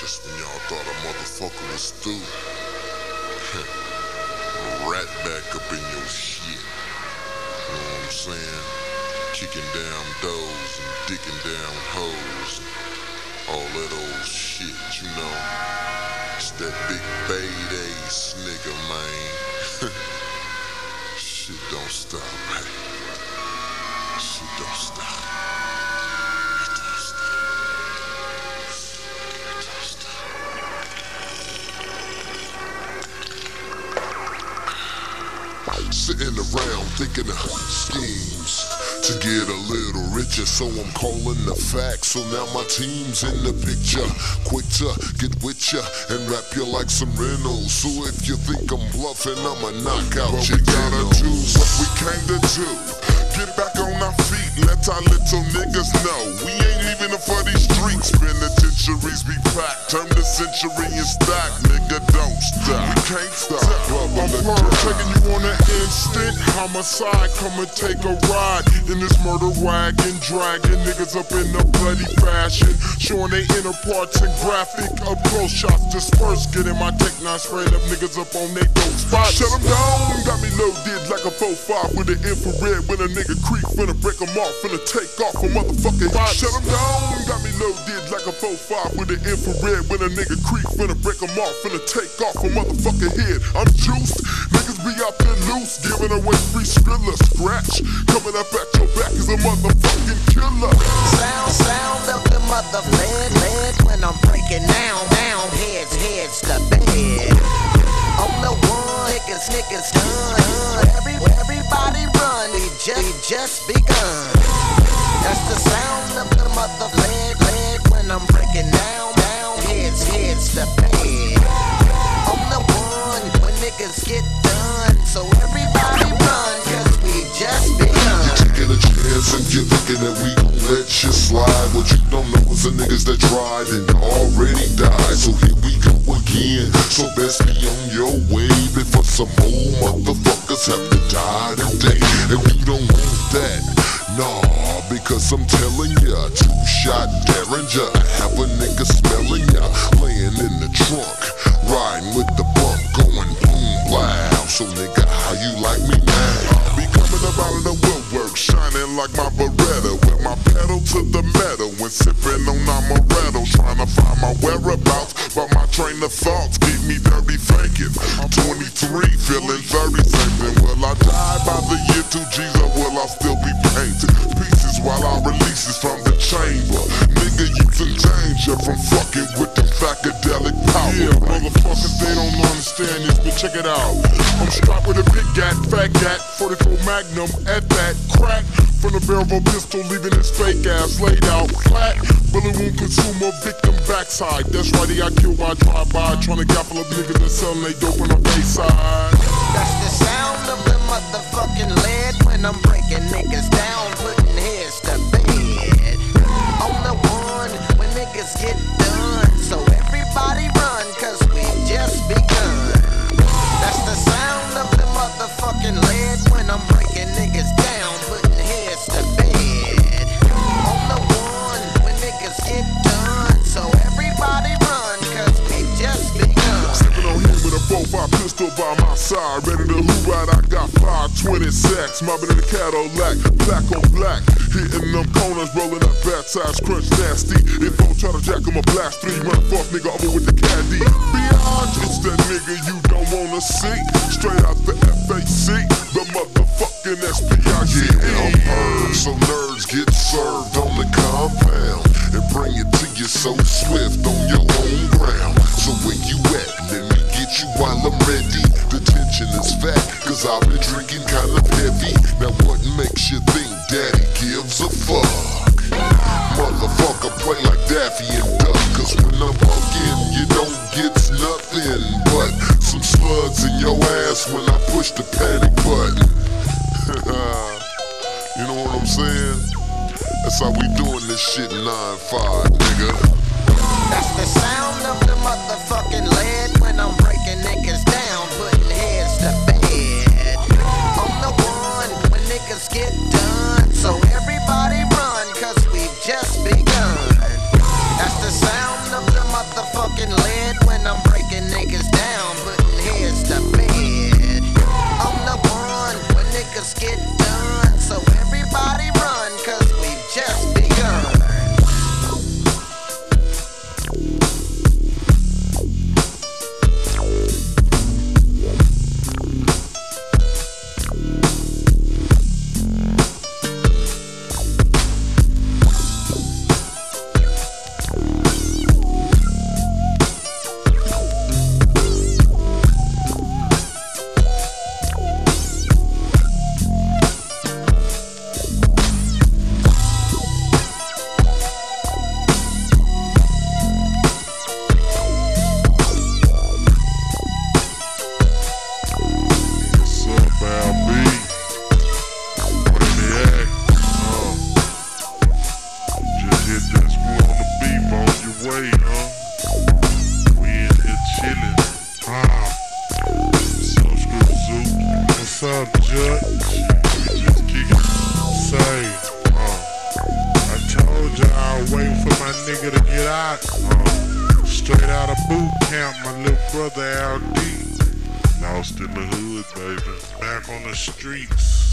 Just when y'all thought a motherfucker was through, right back up in your shit. You know what I'm saying? Kicking down doors and dicking down hoes and all that old shit, you know. It's that big badass nigga, man. Shit don't stop, man. Shit don't stop. Sitting around thinking of schemes to get a little richer, so I'm calling the facts. So now my team's in the picture, quick to get with ya and rap you like some Reynolds. So if you think I'm bluffing, I'ma knock out your gotta do what we came to do. Get back on our feet, let our little niggas know we ain't leaving them for these streets. Penitentiaries be packed, turn the century and stack, nigga don't stop. We can't stop. I'm taking you on an instant homicide. Come and take a ride in this murder wagon, dragging niggas up in a bloody fashion, showing they inner parts in graphic up close shots dispersed. Getting my Tech 9 spraying up niggas up on they dope spots. Shut them down, got me loaded like a 4-5 with the infrared. When a nigga creep, finna break them off, finna take off a motherfucking body. Shut them down, got me loaded like a 4-5 with the infrared. When a nigga creep, finna break them off, finna take off a motherfucking head. I'm juiced, niggas be out there loose, giving away free Skrilla. Scratch, coming up at your back is a motherfucking killer. Sound of the motherfucking when I'm breaking down, heads to bed. On the one, niggas done. Everybody run, we just begun. That's the sound of the motherfucking when I'm breaking down, heads to bed. On the one, when niggas get done, so everybody run, cause we just begun. You're taking a chance and you're thinking that we gon' let you slide. What you don't know is the niggas that tried and already died. So here we go again, so best be on your way before some old motherfuckers have to die today. And we don't want that, nah, because I'm telling ya, 2-shot Derringer, have a nigga smelling ya, laying in the trunk, riding with the bump, going boom, loud. So nigga, how you like me now? Be coming up out of the woodwork, shining like my Beretta, with my pedal to the metal, when sipping on amaretto, trying to find my whereabouts, but my train of thoughts keep me dirty thinking. I'm 23, feeling 30 something. Will I die by the year 2 G's, or will I still be painted pieces while I releases from the chamber? Nigga, you in danger from fucking with the psychedelic power. Yeah, motherfuckers, they don't understand this, but check it out. I'm strapped with a big fat gat, 44 Magnum at that crack. From the barrel of a pistol, leaving his fake ass laid out flat. Bullet wound consume a victim backside. That's right, he got killed by drive-by, trying to gaffle up niggas and selling they dope on the bayside. That's the sound of the motherfucking lead when I'm breaking niggas down, putting heads to bed. On the one, when niggas get done, so everybody run, cause we just begun. That's the sound of the motherfucking lead when I'm breaking niggas down, putting heads to bed. On the one, when niggas get done, so everybody run, cause we just begun. Sipping on him with a 4-5 pistol by my side, ready to hoop out. I got 520 sacks, mobbing in the Cadillac, black on black, hitting them corners, rolling up bad size, crunch nasty. If I try to jack him a blast 3, run fourth nigga over with the caddy. Beyond, it's that nigga you don't wanna see, straight out the FAC, the motherfucking SPICE. Yeah, I'm heard, so nerds get served on the compound and bring it to you so swift on your own ground. So where you at? Let me get you while I'm ready. The tension is fat, cause I've been drinking kind of heavy. Now what makes you think daddy gives a fuck? Motherfucker, play like Daffy and Duck, cause when I'm bucking, you don't get nothing but some slugs in your ass when I push the panic button. You know what I'm saying? That's how we doing this shit 9-5, nigga. That's the sound of the motherfucking lead when I'm breaking niggas down, putting heads to bed. On the one, when niggas get done, so everybody run, cause we just begun. That's the sound of the motherfucking way, huh? We in here chillin'. So Screw Zook. What's up, Judge? We just kickin'. Say, I told ya I was waiting for my nigga to get out. Straight out of boot camp, my little brother LD. Lost in the hood, baby. Back on the streets.